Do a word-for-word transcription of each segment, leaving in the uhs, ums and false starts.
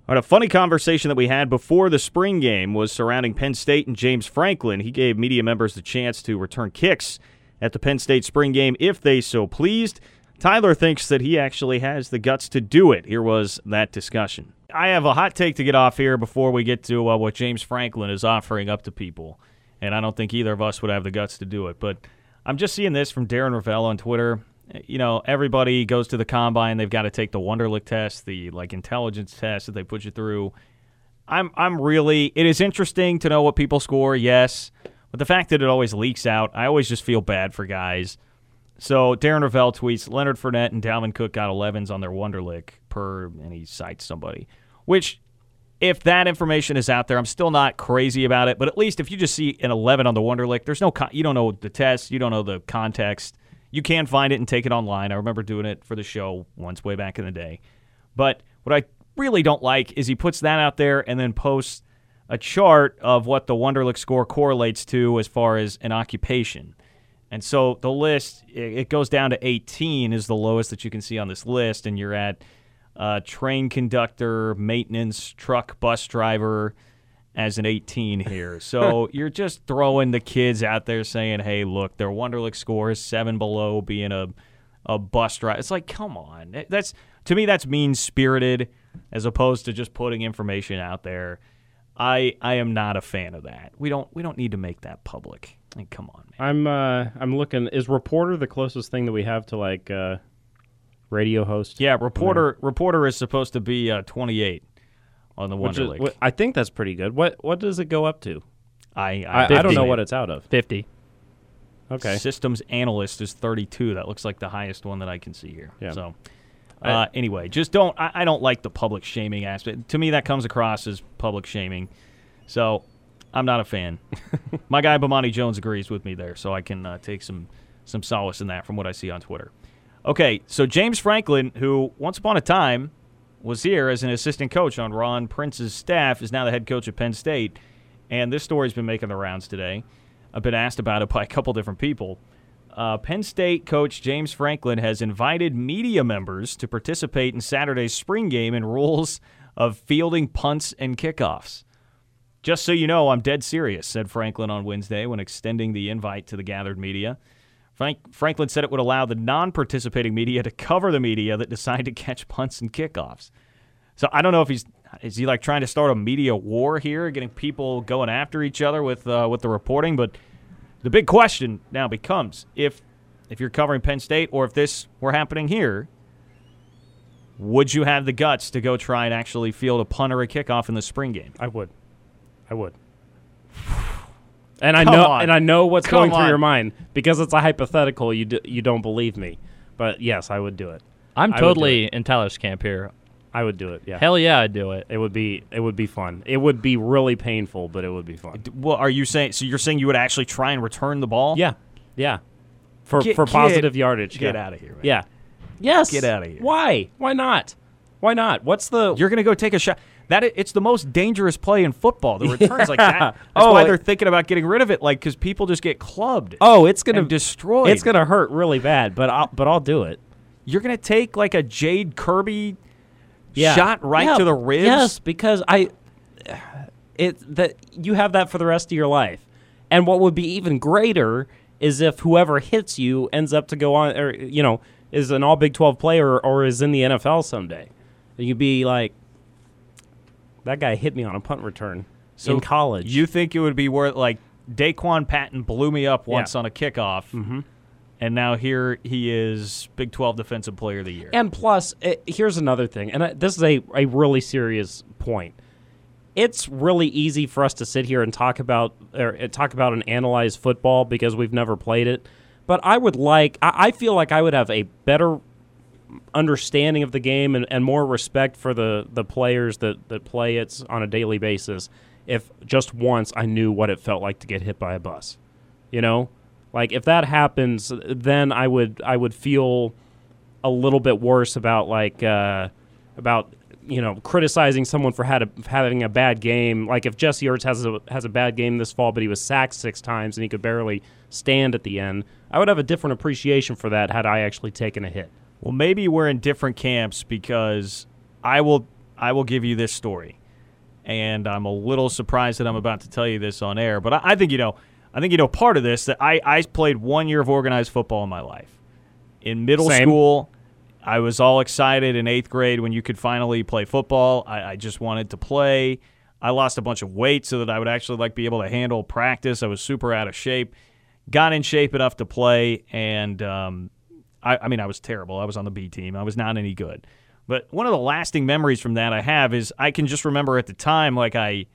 All right, a funny conversation that we had before the spring game was surrounding Penn State and James Franklin. He gave media members the chance to return kicks at the Penn State spring game if they so pleased. Tyler thinks that he actually has the guts to do it. Here was that discussion. I have a hot take to get off here before we get to uh, what James Franklin is offering up to people, and I don't think either of us would have the guts to do it. But I'm just seeing this from Darren Ravel on Twitter. You know, everybody goes to the combine. They've got to take the Wonderlic test, the like intelligence test that they put you through. I'm I'm really – it is interesting to know what people score, yes. But the fact that it always leaks out, I always just feel bad for guys. So Darren Ravel tweets, Leonard Fournette and Dalvin Cook got elevens on their Wonderlic per, and he cites somebody. Which, if that information is out there, I'm still not crazy about it. But at least if you just see an eleven on the Wonderlic, there's no con- you don't know the test, you don't know the context. You can find it and take it online. I remember doing it for the show once way back in the day. But what I really don't like is he puts that out there and then posts a chart of what the Wonderlic score correlates to as far as an occupation. And so the list, it goes down to eighteen is the lowest that you can see on this list, and you're at uh, train conductor, maintenance, truck, bus driver as an eighteen here. So you're just throwing the kids out there saying, hey, look, their Wonderlic score is seven below being a a bus driver. It's like, come on. That's to me, that's mean-spirited as opposed to just putting information out there. I I am not a fan of that. We don't we don't need to make that public. I mean, come on, man. I'm uh I'm looking. Is reporter the closest thing that we have to like uh, radio host? Yeah, reporter yeah. reporter is supposed to be uh, twenty-eight on the Wonderlic. Is, I think that's pretty good. What what does it go up to? I I, I don't know what it's out of. fifty. Okay. Systems analyst is thirty-two. That looks like the highest one that I can see here. Yeah. So. Uh, anyway, just don't. I, I don't like the public shaming aspect. To me, that comes across as public shaming. So, I'm not a fan. My guy Bomani Jones agrees with me there, so I can uh, take some some solace in that from what I see on Twitter. Okay, so James Franklin, who once upon a time was here as an assistant coach on Ron Prince's staff, is now the head coach at Penn State, and this story's been making the rounds today. I've been asked about it by a couple different people. Uh, Penn State coach James Franklin has invited media members to participate in Saturday's spring game in rules of fielding punts and kickoffs. Just so you know, I'm dead serious, said Franklin on Wednesday when extending the invite to the gathered media. Frank- Franklin said it would allow the non-participating media to cover the media that decide to catch punts and kickoffs. So I don't know if he's is he like trying to start a media war here, getting people going after each other with uh, with the reporting, but the big question now becomes, if if you're covering Penn State or if this were happening here, would you have the guts to go try and actually field a punt or a kickoff in the spring game? I would. I would. And I Come know on. and I know what's Come going on. through your mind because it's a hypothetical. You do, you don't believe me. But yes, I would do it. I'm I would totally do it. in Tyler's camp here. I would do it. Yeah. Hell yeah, I'd do it. It would be it would be fun. It would be really painful, but it would be fun. Well, are you saying so? You're saying you would actually try and return the ball? Yeah. Yeah. For Get- for get- positive yardage. Get yeah. out of here, man. Yeah. Yes. Get outta here. Why? Why not? Why not? What's the You're going to go take a shot. That it's the most dangerous play in football. The returns like that. That's Oh, why it- they're thinking about getting rid of it, like because people just get clubbed. Oh, it's gonna and destroyed. It's gonna hurt really bad, but I'll but I'll do it. You're going to take like a Jade Kirby Yeah. shot right Yeah, to the ribs? Yes, because I it that you have that for the rest of your life. And what would be even greater is if whoever hits you ends up to go on or you know, is an all Big twelve player or is in the N F L someday. You'd be like, that guy hit me on a punt return So in college. You think it would be worth, like, Daquan Patton blew me up once Yeah. on a kickoff, Mhm. and now here he is Big twelve Defensive Player of the Year. And plus, it, here's another thing, and I, this is a, a really serious point. It's really easy for us to sit here and talk about or uh, talk about and analyze football because we've never played it. But I would like, I, I feel like I would have a better understanding of the game and, and more respect for the, the players that, that play it on a daily basis if just once I knew what it felt like to get hit by a bus. You know? Like if that happens, then I would I would feel a little bit worse about like uh, about you know criticizing someone for had a, having a bad game. Like if Jesse Ertz has a has a bad game this fall, but he was sacked six times and he could barely stand at the end, I would have a different appreciation for that had I actually taken a hit. Well, maybe we're in different camps because I will I will give you this story. And I'm a little surprised that I'm about to tell you this on air. But I, I think, you know, I think, you know, part of this, that I, I played one year of organized football in my life. In middle Same. school, I was all excited in eighth grade when you could finally play football. I, I just wanted to play. I lost a bunch of weight so that I would actually like be able to handle practice. I was super out of shape. Got in shape enough to play, and um, I, I mean, I was terrible. I was on the B team. I was not any good. But one of the lasting memories from that I have is I can just remember at the time, like I,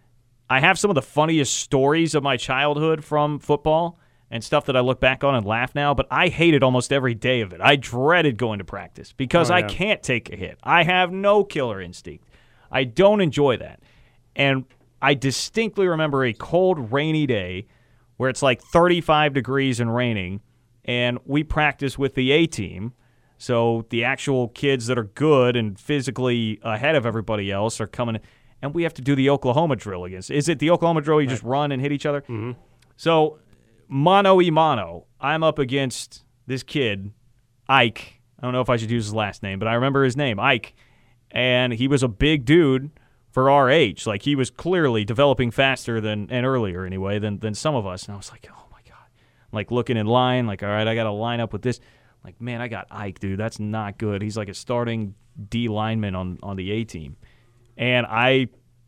I have some of the funniest stories of my childhood from football and stuff that I look back on and laugh now, but I hated almost every day of it. I dreaded going to practice because Oh, I yeah. can't take a hit. I have no killer instinct. I don't enjoy that. And I distinctly remember a cold, rainy day where it's like thirty-five degrees and raining, and we practice with the A team. So the actual kids that are good and physically ahead of everybody else are coming in, and we have to do the Oklahoma drill against. Is it the Oklahoma drill you just run and hit each other? Mm-hmm. So mano y mano, I'm up against this kid, Ike. I don't know if I should use his last name, but I remember his name, Ike. And he was a big dude for our age. Like, he was clearly developing faster than, and earlier anyway, than, than some of us. And I was like, oh, my God. I'm like, looking in line, like, all right, I got to line up with this. Like, man, I got Ike, dude. That's not good. He's like a starting D lineman on, on the A team. And I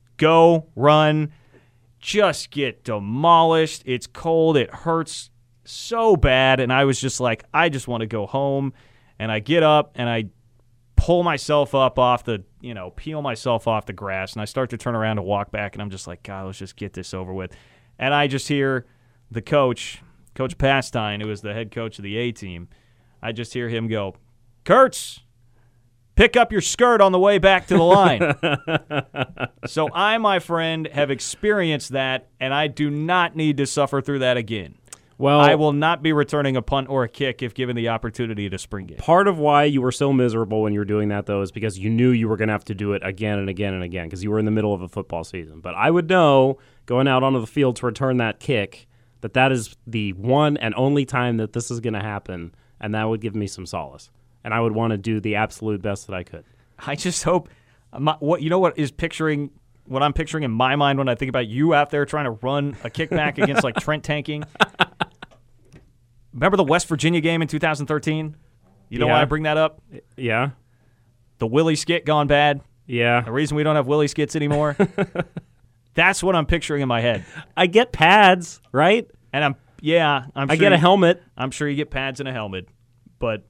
go, run, just get demolished. It's cold. It hurts so bad. And I was just like, I just want to go home. And I get up and I pull myself up off the, you know, peel myself off the grass. And I start to turn around to walk back. And I'm just like, God, let's just get this over with. And I just hear the coach, Coach Pastine, who was the head coach of the A team, I just hear him go, Kurtz, pick up your skirt on the way back to the line. So I, my friend, have experienced that, and I do not need to suffer through that again. Well, I will not be returning a punt or a kick if given the opportunity at a spring game. part of why you were so miserable when you were doing that, though, is because you knew you were going to have to do it again and again and again because you were in the middle of a football season. But I would know, going out onto the field to return that kick, that that is the one and only time that this is going to happen, and that would give me some solace. And I would want to do the absolute best that I could. I just hope my, what you know what is picturing what I'm picturing in my mind when I think about you out there trying to run a kickback against like Trent tanking. Remember the West Virginia game in two thousand thirteen? You know Yeah. why I bring that up? Yeah? The Willie skit gone bad. Yeah. The reason we don't have Willie skits anymore. That's what I'm picturing in my head. I get pads, right? And I'm yeah, I'm I sure get a you- helmet, I'm sure you get pads and a helmet, but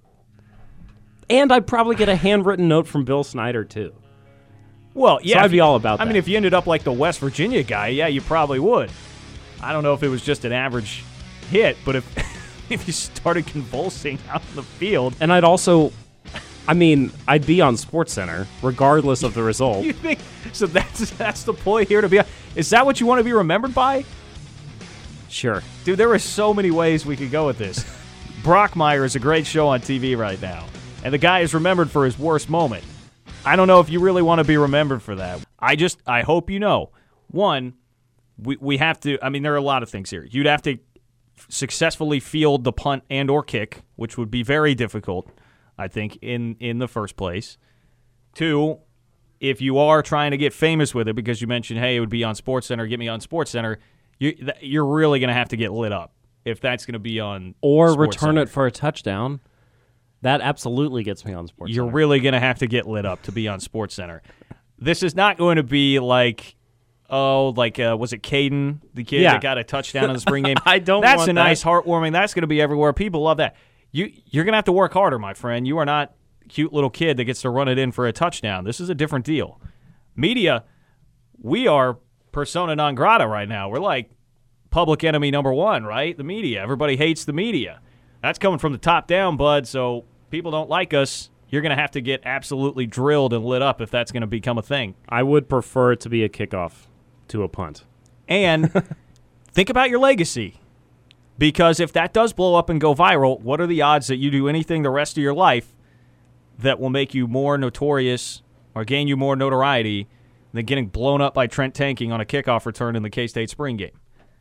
and I'd probably get a handwritten note from Bill Snyder, too. well, yeah, I'd if be you- all about I that. mean, if you ended up like the West Virginia guy, yeah, you probably would. I don't know if it was just an average hit, but if if you started convulsing out in the field, And I'd also, I mean, I'd be on SportsCenter, regardless of the result. you think so? That's that's the ploy here to be. Is that what you want to be remembered by? Sure. Dude, there are so many ways we could go with this. Brockmire is a great show on T V right now, and the guy is remembered for his worst moment. I don't know if you really want to be remembered for that. I just, I hope you know. One, we, we have to, I mean, there are a lot of things here. You'd have to successfully field the punt and or kick, which would be very difficult, I think, in, in the first place. Two, if you are trying to get famous with it, because you mentioned, hey, it would be on SportsCenter, get me on SportsCenter, you, th- you're really going to have to get lit up if that's going to be on Or return SportsCenter. it for a touchdown. That absolutely gets me on SportsCenter. You're really going to have to get lit up to be on SportsCenter. This is not going to be like, oh, like, uh, was it Caden, the kid Yeah. that got a touchdown in the spring game? I don't That's want a that. nice, heartwarming. That's going to be everywhere. People love that. You, you're going to have to work harder, my friend. You are not a cute little kid that gets to run it in for a touchdown. This is a different deal. Media, we are persona non grata right now. We're like public enemy number one, right? The media. Everybody hates the media. That's coming from the top down, bud, so people don't like us. You're going to have to get absolutely drilled and lit up if that's going to become a thing. I would prefer it to be a kickoff to a punt. And think about your legacy. Because if that does blow up and go viral, what are the odds that you do anything the rest of your life that will make you more notorious or gain you more notoriety than getting blown up by Trent tanking on a kickoff return in the K-State spring game?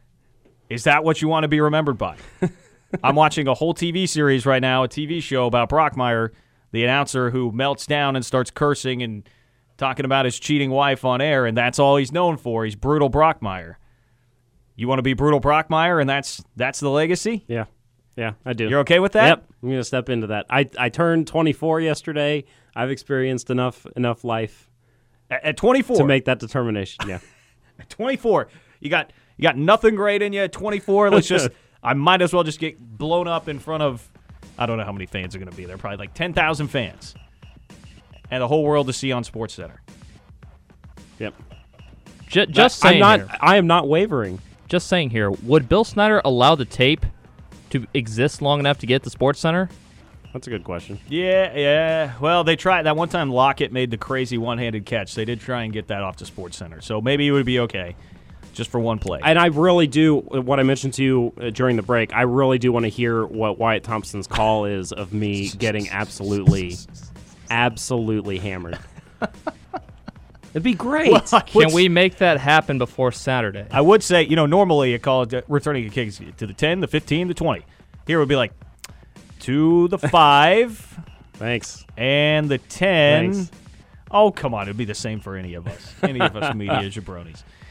Is that what you want to be remembered by? I'm watching a whole T V series right now, a T V show about Brockmire, the announcer who melts down and starts cursing and talking about his cheating wife on air, and that's all he's known for. He's brutal Brockmire. You want to be brutal Brockmire, and that's that's the legacy? Yeah. Yeah, I do. You're okay with that? Yep. I'm going to step into that. I, I turned twenty-four yesterday. I've experienced enough enough life At, at twenty-four. to make that determination. Yeah. At twenty-four. You got you got nothing great in you at twenty-four. Let's just I might as well just get blown up in front of I don't know how many fans are going to be there. Probably like ten thousand fans. And the whole world to see on SportsCenter. Yep. J- just saying I'm not here. I am not wavering. Just saying here. Would Bill Snyder allow the tape to exist long enough to get the SportsCenter? That's a good question. Yeah, yeah. Well, they tried that one time. Lockett made the crazy one-handed catch. They did try and get that off to SportsCenter, so maybe it would be okay, just for one play. And I really do, what I mentioned to you uh, during the break, I really do want to hear what Wyatt Thompson's call is of me getting absolutely, absolutely hammered. It'd be great. Well, I Can would we make that happen before Saturday? I would say, you know, normally a call it returning a kick to the ten, the fifteen, the twenty. Here it would be like to the five Thanks. and the ten. Thanks. Oh, come on. It would be the same for any of us. Any of us media jabronis.